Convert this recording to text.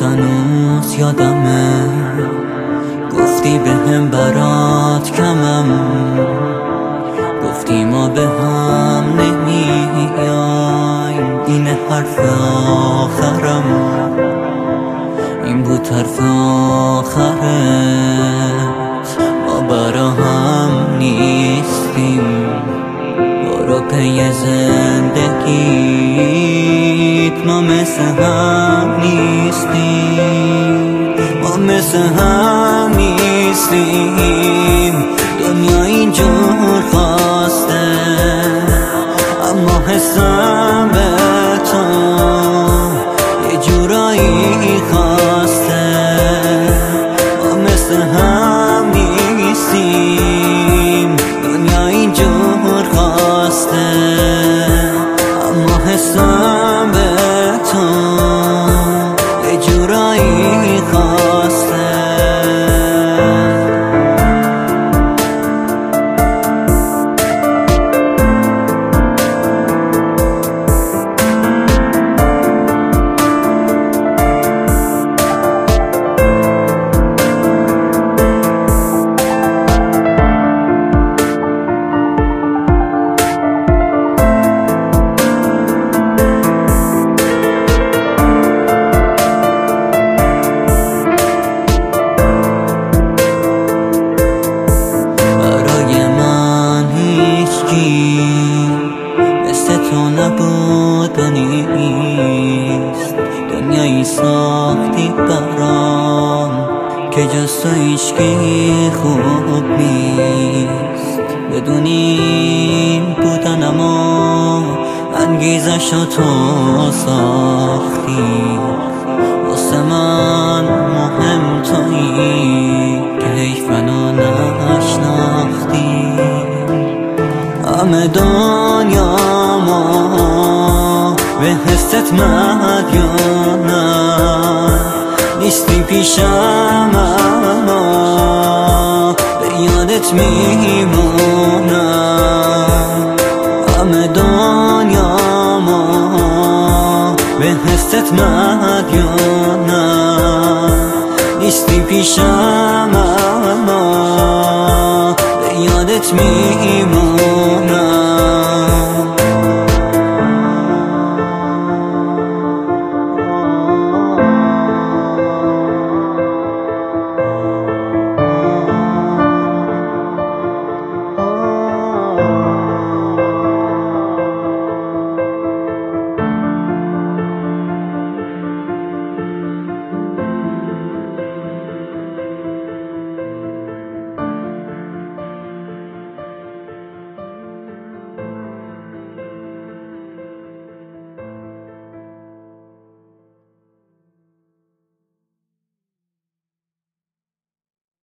هنوز یادمه، گفتی بهم برات کمم، گفتی ما به هم نمیایم. این حرف آخرم، این بود حرف آخرت. ما برا هم نیستیم، برو پی زندگیت. ما مثل هم نیستیم، ما مثل هم نیستیم. دنیا اینجور خواسته، اما حسم به تو یه جورایی خواسته. ما مثل هم نیستیم، دنیا اینجور خواسته، اما حسم به تو یه جورایی خواسته. مثل تو نبود و نیست، دنیایی ساختی برام که جز تو هیچکی خوب نیست. بدونی بودن اما انگیزشو تو ساختی. واسه من مهم تویی که حیف منو نشناختی. همه دنیا ما به حست مدیونم، نیستی پیشم اما به یادت میمونم. همه دنیا ما به حست مدیونم، نیستی پیشم اما به یادت میمونم.